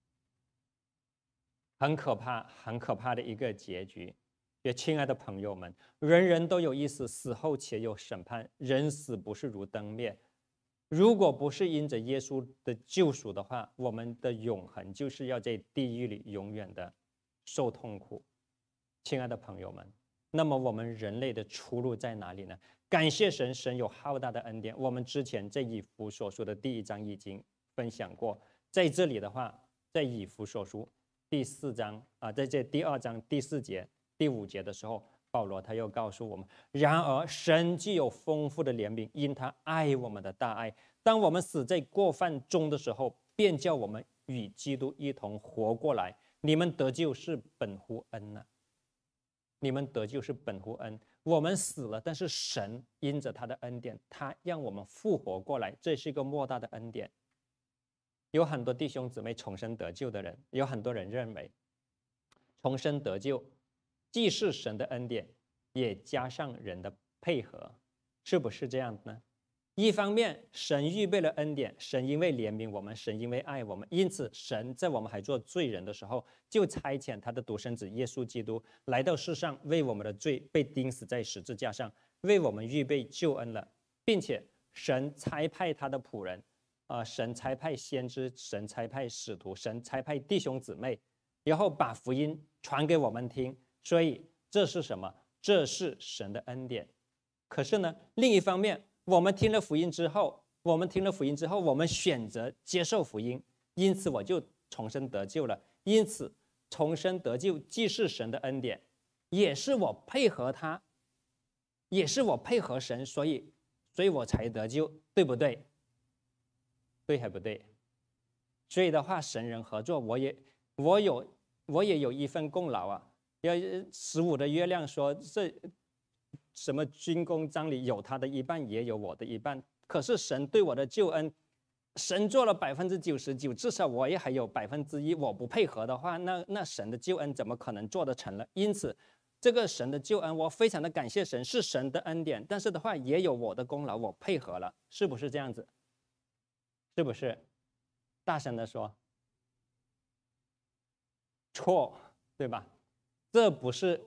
Speaker 1: 很可怕的一个结局。也亲爱的朋友们，人人都有一死，死后且有审判。人死不是如灯灭，如果不是因着耶稣的救赎的话，我们的永恒就是要在地狱里永远的受痛苦。亲爱的朋友们，那么我们人类的出路在哪里呢？感谢神，神有浩大的恩典。我们之前在以弗所书的第1章已经分享过，在这里的话，在以弗所书第4章在这第2章第4节、第5节的时候，保罗他又告诉我们：然而神既有丰富的怜悯，因他爱我们的大爱，当我们死在过犯中的时候，便叫我们与基督一同活过来。你们得救是本乎恩呐，你们得救是本乎恩。我们死了，但是神因着他的恩典，他让我们复活过来，这是一个莫大的恩典。有很多弟兄姊妹重生得救的人，有很多人认为重生得救既是神的恩典，也加上人的配合，是不是这样呢？一方面神预备了恩典，神因为怜悯我们，神因为爱我们，因此神在我们还做罪人的时候，就差遣他的独生子耶稣基督来到世上，为我们的罪被钉死在十字架上，为我们预备救恩了，并且神差派他的仆人神差派先知，神差派使徒，神差派弟兄姊妹，然后把福音传给我们听。所以这是什么？这是神的恩典。可是呢，另一方面，我们听了福音之后，我们选择接受福音，因此我就重生得救了。因此重生得救既是神的恩典，也是我配合他，也是我配合神，所以我才得救，对不对？对还不对？所以的话，神人合作，我也有一份功劳啊。要15的月亮说，这什么军功章里有他的一半，也有我的一半。可是神对我的救恩，神做了99%，至少我也还有1%。我不配合的话，那神的救恩怎么可能做得成了？因此，这个神的救恩，我非常的感谢神，是神的恩典。但是的话，也有我的功劳，我配合了，是不是这样子？是不是？大声的说，错，对吧？这不是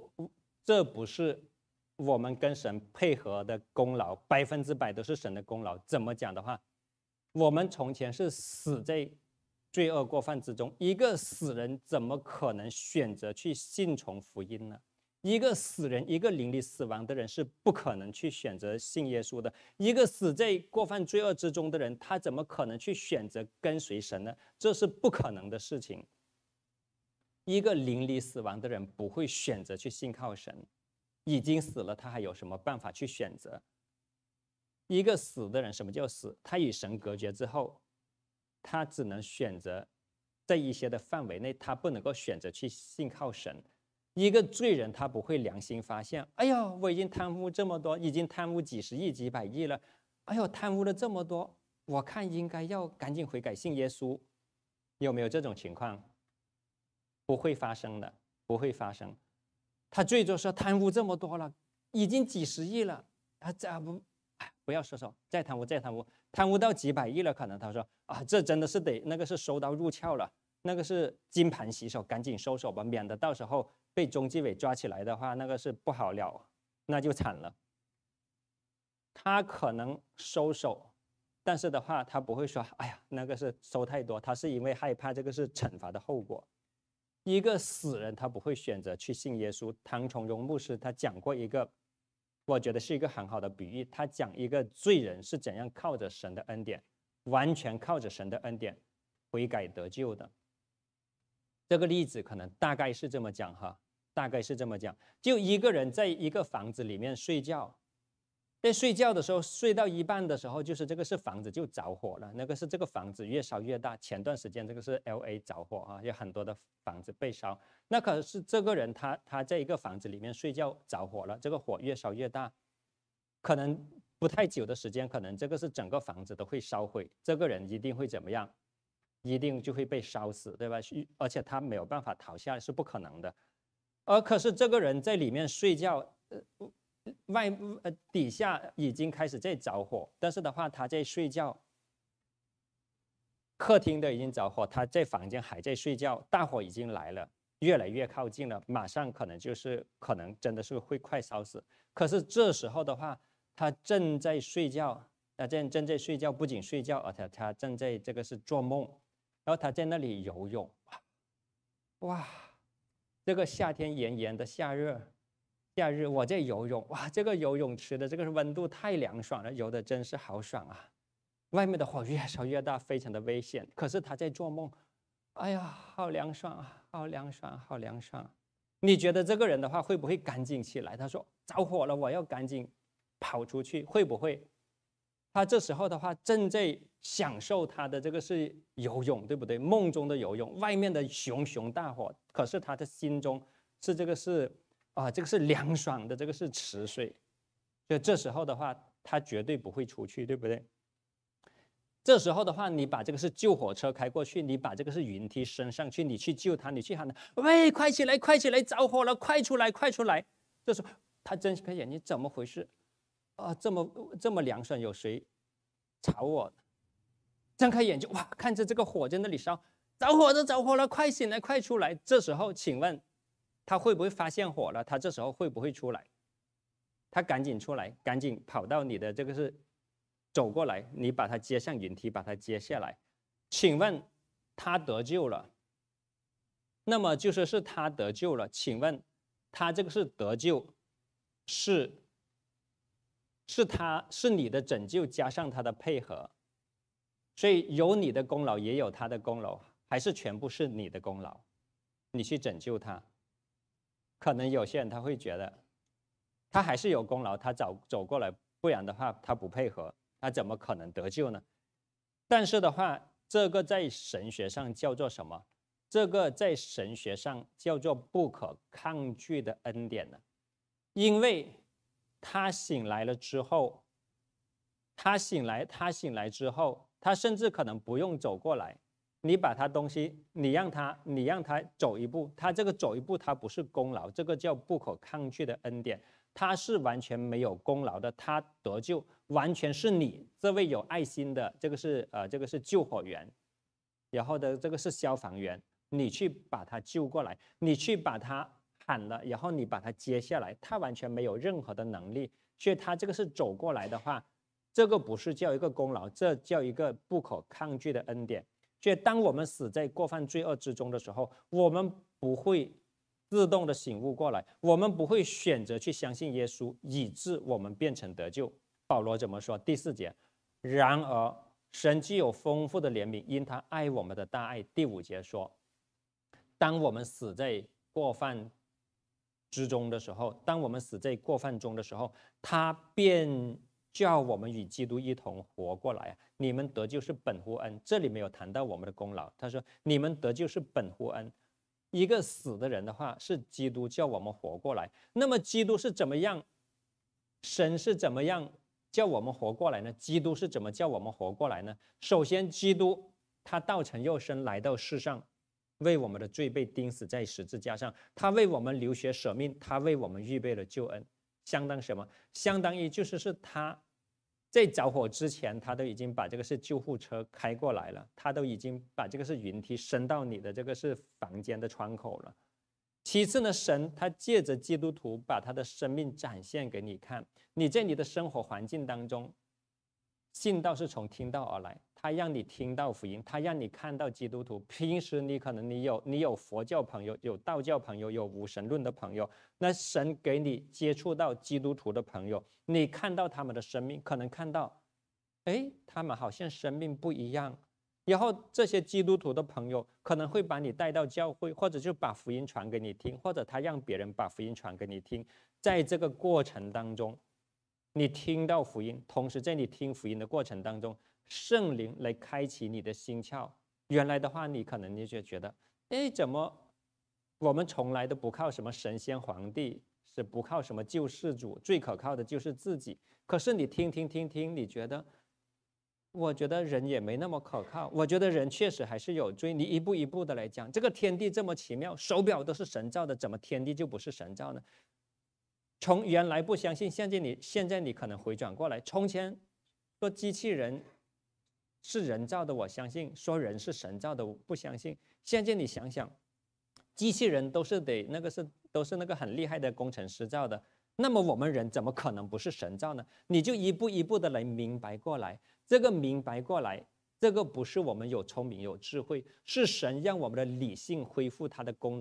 Speaker 1: 我们跟神配合的功劳，100%都是神的功劳。怎么讲的话，我们从前是死在罪恶过犯之中，一个死人怎么可能选择去信从福音呢？一个死人，一个临离死亡的人是不可能去选择信耶稣的。一个死在过犯罪恶之中的人，他怎么可能去选择跟随神呢？这是不可能的事情。一个临离死亡的人不会选择去信靠神，已经死了，他还有什么办法去选择？一个死的人，什么叫死？他与神隔绝之后，他只能选择在一些的范围内，他不能够选择去信靠神。一个罪人，他不会良心发现，哎呦，我已经贪污这么多，已经贪污几十亿、几百亿了，哎呦，贪污了这么多，我看应该要赶紧悔改信耶稣。有没有这种情况？不会发生的，不会发生。他最多说贪污这么多了，已经几十亿了，不要说，再贪污，贪污到几百亿了，可能他说这真的是那个是收刀入鞘了，那个是金盘洗手，赶紧收手吧，免得到时候被中纪委抓起来的话，那个是不好了，那就惨了。他可能收手，但是的话，他不会说，哎呀，那个是收太多，他是因为害怕这个是惩罚的后果。一个死人，他不会选择去信耶稣。唐崇荣牧师他讲过一个，我觉得是一个很好的比喻。他讲一个罪人是怎样靠着神的恩典，完全靠着神的恩典悔改得救的。这个例子可能大概是这么讲哈，大概是这么讲。就一个人在一个房子里面睡觉，在睡觉的时候，睡到一半的时候，就是这个是房子就着火了。那个是这个房子越烧越大。前段时间这个是 LA 着火啊，有很多的房子被烧。那可是这个人他在一个房子里面睡觉着火了，这个火越烧越大，可能不太久的时间，可能这个是整个房子都会烧毁。这个人一定会怎么样？一定就会被烧死，对吧？而且他没有办法逃下来，是不可能的。可是这个人在里面睡觉，底下已经开始在着火，但是的话他在睡觉，客厅都已经着火，他在房间还在睡觉，大火已经来了，越来越靠近了，马上可能真的是会快烧死。可是这时候的话，他正在睡觉，正在睡觉，不仅睡觉，而且他正在这个是做梦，然后他在那里游泳，哇， 这个夏天炎炎的夏日我在游泳，哇，这个游泳池的这个温度太凉爽了，游的真是好爽啊！外面的火越烧越大，非常的危险。可是他在做梦，哎呀，好凉爽啊，好凉爽，好凉爽。你觉得这个人的话会不会赶紧起来？他说着火了，我要赶紧跑出去，会不会？他这时候的话正在享受他的这个是游泳，对不对？梦中的游泳，外面的熊熊大火，可是他的心中是这个是这个是凉爽的，这个是池水。所以这时候的话，他绝对不会出去，对不对？这时候的话，你把这个是救火车开过去，你把这个是云梯升上去，你去救他，你去喊他，喂，快起来，快起来，着火了，快出来，快出来！这时候他睁开眼睛，怎么回事？这么凉爽，有谁吵我？睁开眼睛，哇，看着这个火在那里烧，着火了，着火了，快醒来，快出来！这时候，请问他会不会发现火了？他这时候会不会出来？他赶紧出来，赶紧跑到你的这个是走过来，你把他接上云梯，把他接下来。请问他得救了？那么就说是他得救了。请问他这个是得救，是你的拯救加上他的配合，所以有你的功劳，也有他的功劳，还是全部是你的功劳？你去拯救他。可能有些人他会觉得，他还是有功劳，他走过来，不然的话他不配合，他怎么可能得救呢？但是的话，这个在神学上叫做什么？这个在神学上叫做不可抗拒的恩典呢？因为他醒来了之后，他醒来之后，他甚至可能不用走过来，你把他东西，你让他走一步，他这个走一步，他不是功劳，这个叫不可抗拒的恩典，他是完全没有功劳的，他得救完全是你这位有爱心的，这个是救火员，然后的这个是消防员，你去把他救过来，你去把他喊了，然后你把他接下来，他完全没有任何的能力，所以他这个是走过来的话，这个不是叫一个功劳，这叫一个不可抗拒的恩典。所以当我们死在过犯罪恶之中的时候，我们不会自动的醒悟过来，我们不会选择去相信耶稣，以致我们变成得救。保罗怎么说？第4节，然而神既有丰富的怜悯，因他爱我们的大爱。第5节说，当我们死在过犯之中的时候，当我们死在过犯中的时候，他便叫我们与基督一同活过来啊！你们得救是本乎恩，这里没有谈到我们的功劳。他说你们得救是本乎恩。一个死的人的话，是基督叫我们活过来。那么基督是怎么样？神是怎么样叫我们活过来呢？基督是怎么叫我们活过来呢？首先，基督他道成肉身来到世上，为我们的罪被钉死在十字架上，他为我们流血舍命，他为我们预备了救恩。相当什么？相当于是他在着火之前，他都已经把这个是救护车开过来了，他都已经把这个是云梯升到你的这个是房间的窗口了。其次呢，神他借着基督徒把他的生命展现给你看，你在你的生活环境当中，信道是从听道而来，他让你听到福音，他让你看到基督徒。平时你可能你有佛教朋友，有道教朋友，有无神论的朋友，那神给你接触到基督徒的朋友，你看到他们的生命，可能看到，他们好像生命不一样。然后这些基督徒的朋友可能会把你带到教会，或者就把福音传给你听，或者他让别人把福音传给你听。在这个过程当中，你听到福音，同时在你听福音的过程当中，圣灵来开启你的心窍。原来的话，你可能就觉得，怎么我们从来都不靠什么神仙皇帝，是不靠什么救世主，最可靠的就是自己。可是你听，你觉得，我觉得人也没那么可靠，我觉得人确实还是有罪。你一步一步的来讲，这个天地这么奇妙，手表都是神造的，怎么天地就不是神造呢？从原来不相信，现在你可能回转过来。从前说机器人是人造的，我相信；说人是神造的，我不相信。现在你想想，机器人都是那个很厉害的工程师造的，那么我们人怎么可能不是神造呢？你就一步一步的来明白过来。这个明白过来，这个不是我们有聪明有智慧，是神让我们的理性恢复它的功能。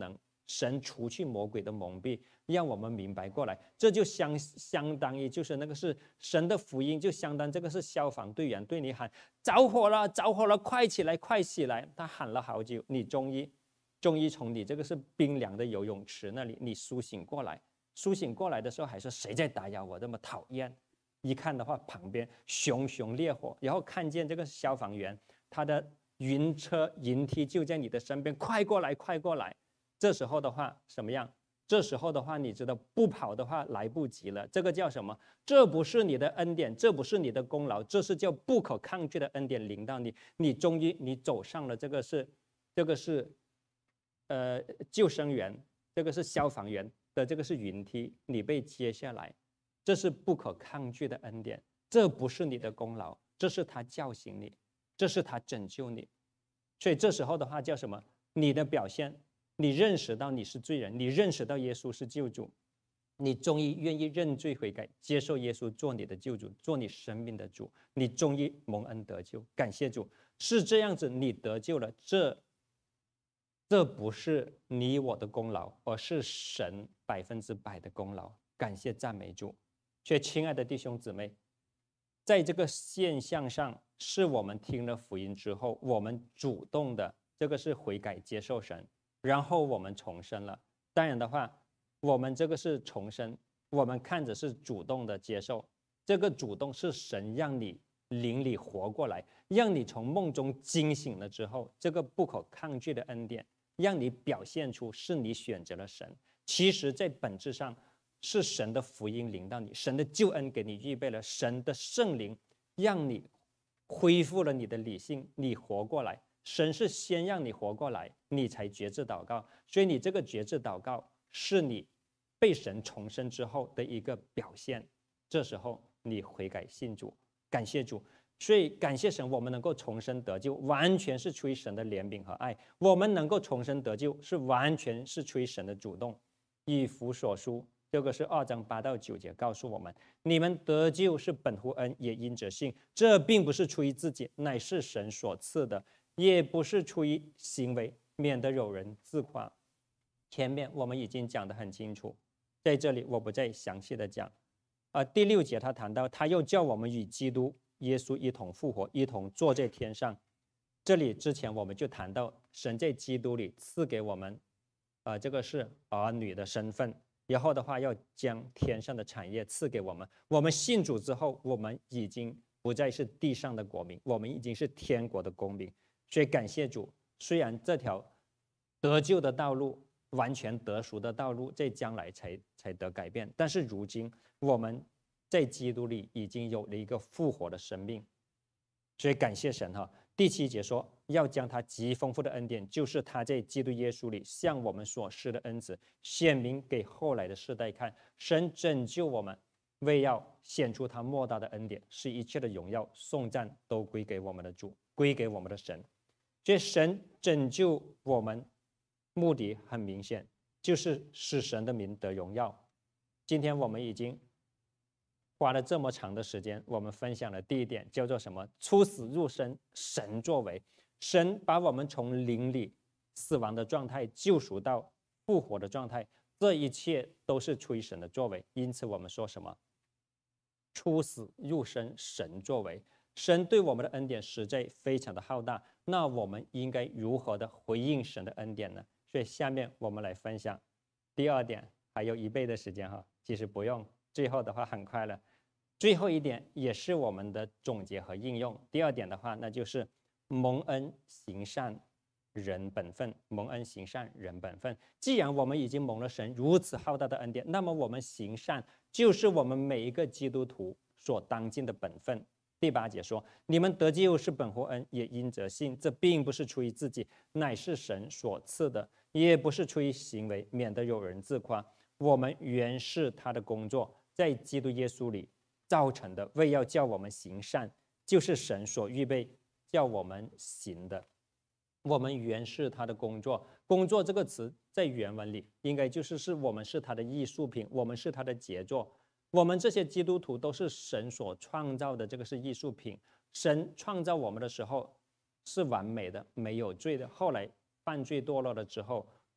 Speaker 1: 神除去魔鬼的蒙蔽，让我们明白过来。这就相当于就是那个是神的福音，就相当这个是消防队员对你喊着火了，着火了，快起来，快起来！他喊了好久，你终于从你这个是冰凉的游泳池那里你苏醒过来。苏醒过来的时候，还说谁在打扰我，这么讨厌。一看的话，旁边熊熊烈火，然后看见这个消防员，他的云车云梯就在你的身边，快过来，快过来！这时候的话什么样？这时候的话，你知道不跑的话来不及了。这个叫什么？这不是你的恩典，这不是你的功劳，这是叫不可抗拒的恩典临到你。你终于你走上了这个是救生员，这个是消防员的这个是云梯，你被接下来。这是不可抗拒的恩典，这不是你的功劳，这是他叫醒你，这是他拯救你。所以这时候的话叫什么？你的表现，你认识到你是罪人，你认识到耶稣是救主，你终于愿意认罪悔改，接受耶稣做你的救主，做你生命的主，你终于蒙恩得救，感谢主。是这样子，你得救了，这不是你我的功劳，而是神100%的功劳。感谢赞美主。所以，亲爱的弟兄姊妹，在这个现象上，是我们听了福音之后，我们主动的这个是悔改接受神，然后我们重生了。当然的话，我们这个是重生，我们看着是主动的接受，这个主动是神让你灵里活过来，让你从梦中惊醒了之后，这个不可抗拒的恩典，让你表现出是你选择了神。其实，在本质上，是神的福音临到你，神的救恩给你预备了，神的圣灵让你恢复了你的理性，你活过来。神是先让你活过来，你才决志祷告。所以你这个决志祷告是你被神重生之后的一个表现。这时候你悔改信主，感谢主。所以感谢神，我们能够重生得救，完全是出于神的怜悯和爱。我们能够重生得救，是完全是出于神的主动。以弗所书这个是2章8到9节告诉我们，你们得救是本乎恩，也因着信。这并不是出于自己，乃是神所赐的，也不是出于行为，免得有人自夸。前面我们已经讲得很清楚，在这里我不再详细的讲。第6节他谈到，他又叫我们与基督耶稣一同复活，一同坐在天上。这里之前我们就谈到，神在基督里赐给我们这个是儿女的身份，然后的话要将天上的产业赐给我们。我们信主之后，我们已经不再是地上的国民，我们已经是天国的公民。所以感谢主，虽然这条得救的道路，完全得赎的道路在将来才得改变，但是如今我们在基督里已经有了一个复活的生命。所以感谢神哈。第7节说，要将他极丰富的恩典，就是他在基督耶稣里向我们所施的恩慈，显明给后来的世代看。神拯救我们，为要显出他莫大的恩典，使一切的荣耀颂赞都归给我们的主，归给我们的神。所以神拯救我们目的很明显，就是使神的名得荣耀。今天我们已经花了这么长的时间，我们分享了第1点，叫做什么？出死入生，神作为。神把我们从灵里死亡的状态救赎到复活的状态，这一切都是出于神的作为。因此我们说什么？出死入生，神作为。神对我们的恩典实在非常的浩大，那我们应该如何的回应神的恩典呢？所以下面我们来分享第2点，还有1倍的时间哈，其实不用，最后的话很快了。最后1点也是我们的总结和应用。第2点的话，那就是蒙恩行善人本分，蒙恩行善人本分。既然我们已经蒙了神如此浩大的恩典，那么我们行善就是我们每一个基督徒所当尽的本分。第8节说，你们得救是本乎恩，也因着信。这并不是出于自己，乃是神所赐的，也不是出于行为，免得有人自夸。我们原是他的工作，在基督耶稣里造成的，为要叫我们行善，就是神所预备叫我们行的。我们原是他的工作，工作这个词在原文里应该就是我们是他的艺术品，我们是他的杰作。我们这些基督徒都是神所创造的，这个是艺术品。神创造我们的时候是完美的，没有罪的。后来犯罪堕落了之后，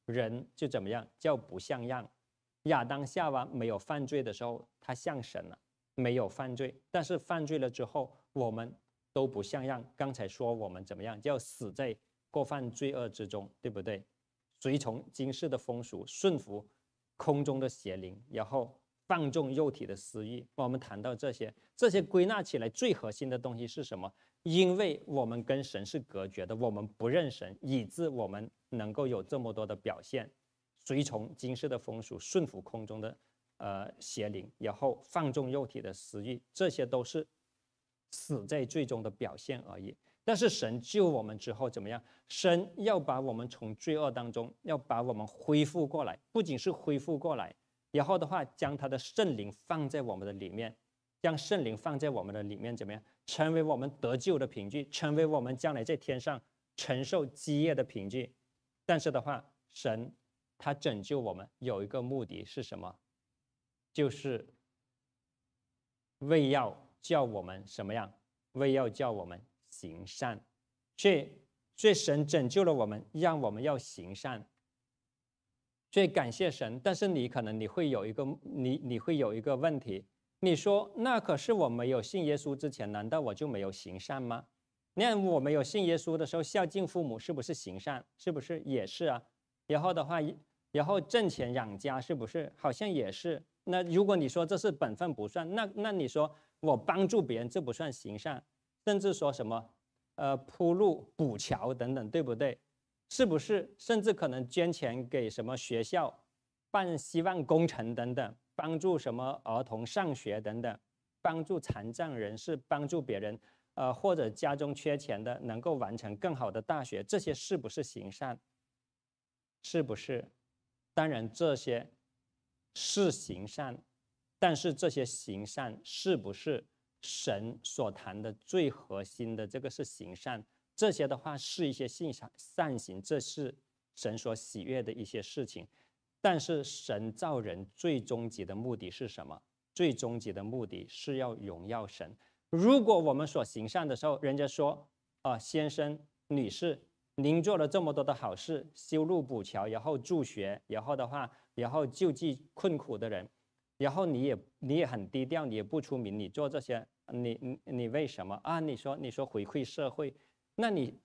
Speaker 1: 人就怎么样，叫不像样。亚当夏娃没有犯罪的时候，他像神了，没有犯罪。但是犯罪了之后，我们都不像样。刚才说我们怎么样，叫死在过犯罪恶之中，对不对？随从今世的风俗，顺服空中的邪灵，然后放纵肉体的私欲。我们谈到这些归纳起来最核心的东西是什么？因为我们跟神是隔绝的，我们不认神，以致我们能够有这么多的表现，随从今世的风俗，顺服空中的邪灵，然后放纵肉体的私欲，这些都是死在最终的表现而已。但是神救我们之后怎么样？神要把我们从罪恶当中，要把我们恢复过来，不仅是恢复过来，然后的话将他的圣灵放在我们的里面，将圣灵放在我们的里面怎么样？成为我们得救的凭据，成为我们将来在天上承受基业的凭据。但是的话，神他拯救我们有一个目的是什么？就是为要叫我们什么样？为要叫我们行善。所以神拯救了我们，让我们要行善。所以感谢神。但是你可能你会有一个问题，你说那可是我没有信耶稣之前，难道我就没有行善吗？那我没有信耶稣的时候，孝敬父母是不是行善？是不是也是啊？然后的话，然后挣钱养家是不是好像也是？那如果你说这是本分不算，那你说我帮助别人这不算行善？甚至说什么铺路补桥等等，对不对？是不是？甚至可能捐钱给什么学校办希望工程等等，帮助什么儿童上学等等，帮助残障人士，帮助别人或者家中缺钱的能够完成更好的大学，这些是不是行善？是不是？当然这些是行善，但是这些行善是不是神所谈的最核心的这个是行善？这些的话是一些善行，这是神所喜悦的一些事情。但是神造人最终极的目的是什么？最终极的目的是要荣耀神。如果我们所行善的时候，人家说先生女士，您做了这么多的好事，修路补桥，然后助学，然后救济困苦的人，然后你也很低调，你也不出名，你做这些，你为什么啊？你说回馈社会，那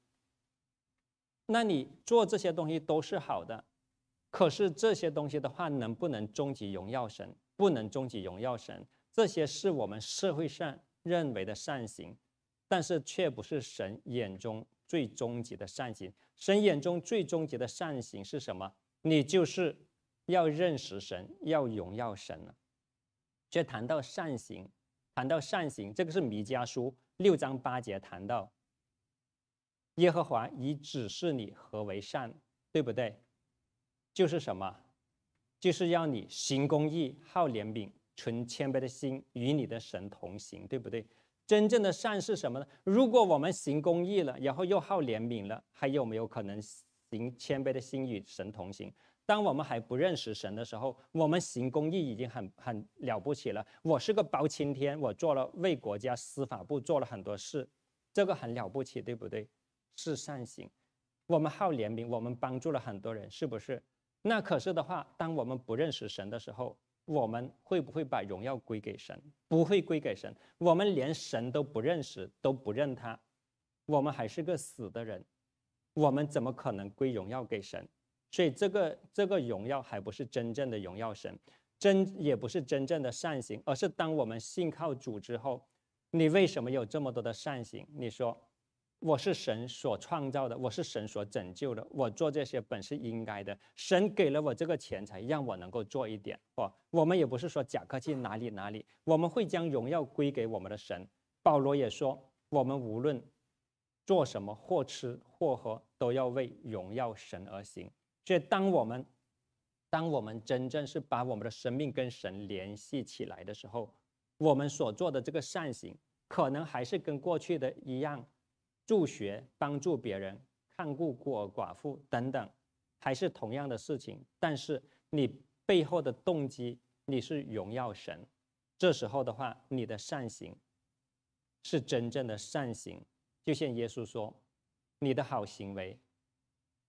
Speaker 1: 你做这些东西都是好的，可是这些东西的话，能不能终极荣耀神？不能终极荣耀神。这些是我们社会上认为的善行，但是却不是神眼中最终极的善行。神眼中最终极的善行是什么？你就是要认识神，要荣耀神了。却谈到善行，这个是弥迦书6章8节谈到，耶和华已指示你何为善，对不对？就是什么？就是要你行公义，好怜悯，存谦卑的心，与你的神同行，对不对？真正的善是什么呢？如果我们行公义了，然后又好怜悯了，还有没有可能行谦卑的心与神同行？当我们还不认识神的时候，我们行公义已经很了不起了。我是个包青天，我做了为国家司法部做了很多事，这个很了不起，对不对？是善行。我们好怜悯，我们帮助了很多人，是不是？那可是的话，当我们不认识神的时候，我们会不会把荣耀归给神？不会归给神。我们连神都不认识，都不认他，我们还是个死的人，我们怎么可能归荣耀给神？所以这个荣耀还不是真正的荣耀神，也不是真正的善行，而是当我们信靠主之后，你为什么有这么多的善行？你说我是神所创造的，我是神所拯救的，我做这些本是应该的。神给了我这个钱财，让我能够做一点。我们也不是说假客气哪里，我们会将荣耀归给我们的神。保罗也说，我们无论做什么，或吃或喝，都要为荣耀神而行。所以当我们真正是把我们的生命跟神联系起来的时候，我们所做的这个善行，可能还是跟过去的一样。助学、帮助别人、看顾孤儿寡妇等等，还是同样的事情，但是你背后的动机，你是荣耀神。这时候的话，你的善行是真正的善行。就像耶稣说，你的好行为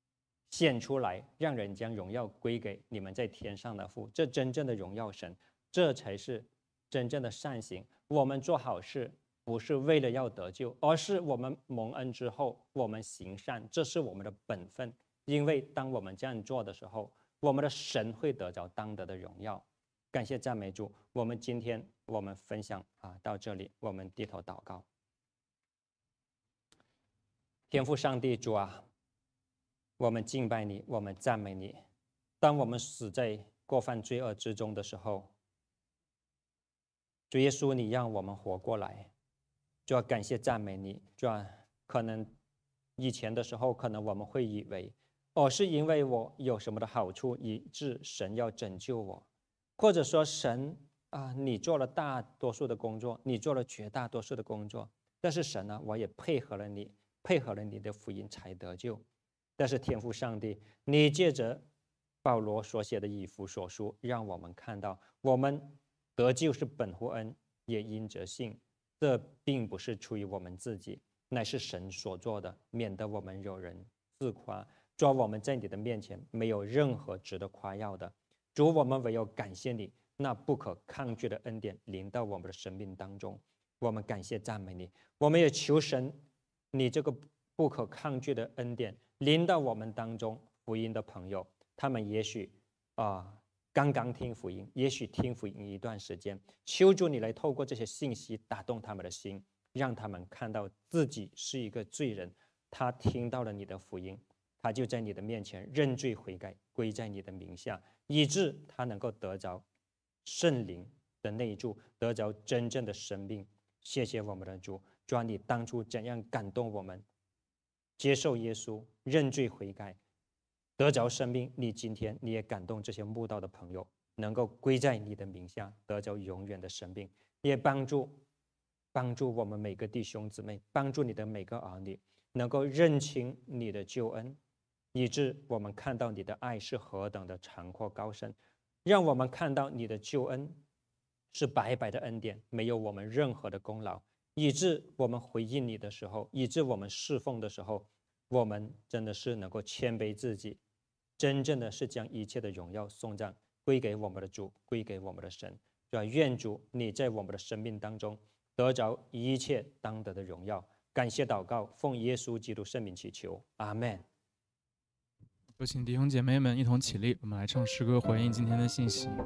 Speaker 1: 献出来，让人将荣耀归给你们在天上的父。这真正的荣耀神，这才是真正的善行。我们做好事不是为了要得救，而是我们蒙恩之后，我们行善，这是我们的本分。因为当我们这样做的时候，我们的神会得着当得的荣耀。感谢赞美主。我们今天我们分享到这里，我们低头祷告。天父上帝，主啊，我们敬拜你，我们赞美你。当我们死在过犯罪恶之中的时候，主耶稣，你让我们活过来，就要感谢赞美你。主啊，可能以前的时候，可能我们会以为是因为我有什么的好处，以致神要拯救我，或者说神你做了大多数的工作，你做了绝大多数的工作，但是神呢，我也配合了你的福音才得救。但是天父上帝，你借着保罗所写的以弗所书，让我们看到我们得救是本乎恩，也因着信。这并不是出于我们自己，乃是神所做的，免得我们有人自夸。主，我们在你的面前没有任何值得夸耀的。主，我们唯有感谢你那不可抗拒的恩典临到我们的生命当中。我们感谢赞美你，我们也求神，你这个不可抗拒的恩典临到我们当中福音的朋友，他们也许刚刚听福音，也许听福音一段时间，求主你来透过这些信息打动他们的心，让他们看到自己是一个罪人，他听到了你的福音，他就在你的面前认罪悔改，归在你的名下，以致他能够得着圣灵的内住，得着真正的生命。谢谢我们的主，主啊，你当初怎样感动我们接受耶稣，认罪悔改，得着生命，你今天你也感动这些慕道的朋友，能够归在你的名下，得着永远的生命，也帮助我们每个弟兄姊妹，帮助你的每个儿女能够认清你的救恩，以致我们看到你的爱是何等的长阔高深，让我们看到你的救恩是白白的恩典，没有我们任何的功劳，以致我们回应你的时候，以致我们侍奉的时候，我们真的是能够谦卑自己，真正的是将一切的荣耀颂赞归给我们的主，归给我们的神。愿主你在我们的生命当中得着一切当得的荣耀。感谢祷告，奉耶稣基督圣名祈求，阿们。
Speaker 2: 有请弟兄姐妹们一同起立，我们来唱诗歌回应今天的信息。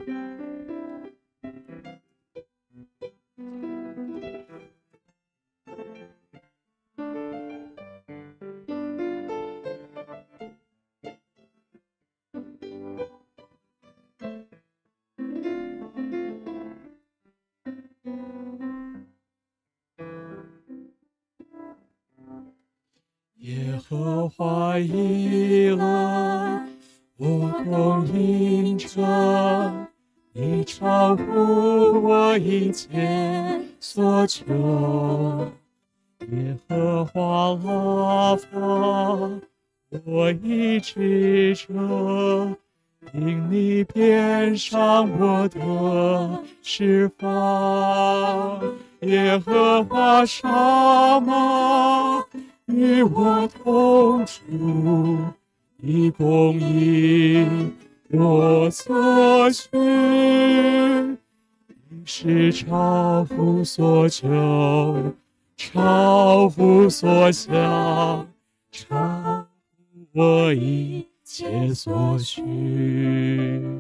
Speaker 2: 耶和华以勒，我供应者，你超乎我一切所求。耶和华拉法，我医治者，因你变上我的释放。耶和华沙玛，与我同住，你供应我所需，你是超乎所求，超乎所想，超乎我一切所需。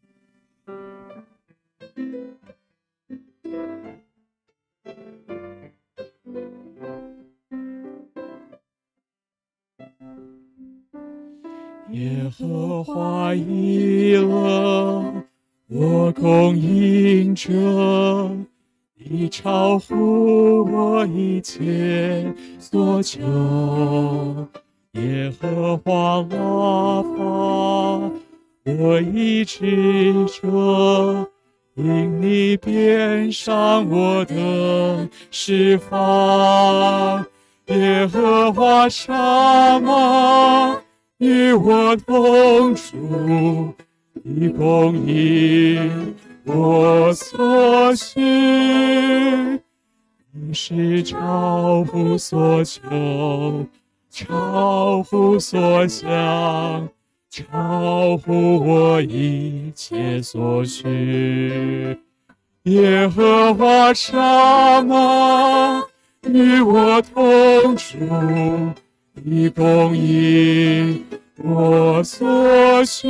Speaker 2: 耶和华以勒，我供应者，你超乎我一切所求。耶和华拉法，我医治者，因你变上我的释放。耶和华沙玛，与我同住，你供应我所需，你是超乎所求， 超乎所想，超乎我一切所需。耶和华沙漠与我同住，以供应我所需。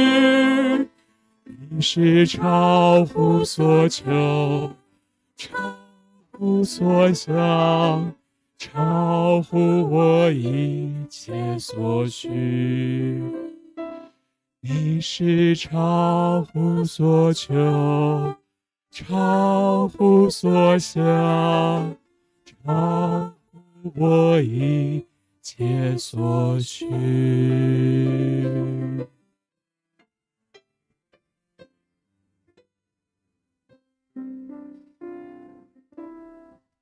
Speaker 2: 你是超乎所求，超乎所想，超乎我一切所需。你是超乎所求，超乎所想，超乎我一切所需。